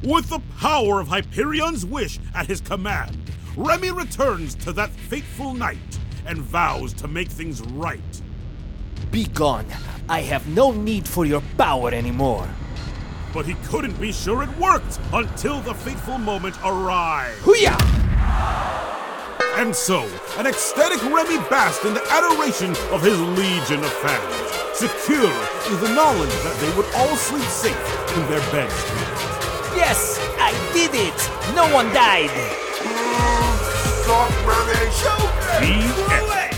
With the power of Hyperion's wish at his command, Remy returns to that fateful night and vows to make things right. Be gone. I have no need for your power anymore. But he couldn't be sure it worked until the fateful moment arrived. Hooyah! And so, an ecstatic Remy basked in the adoration of his legion of fans, secure in the knowledge that they would all sleep safe in their beds. Yes, I did it! No one died! The end.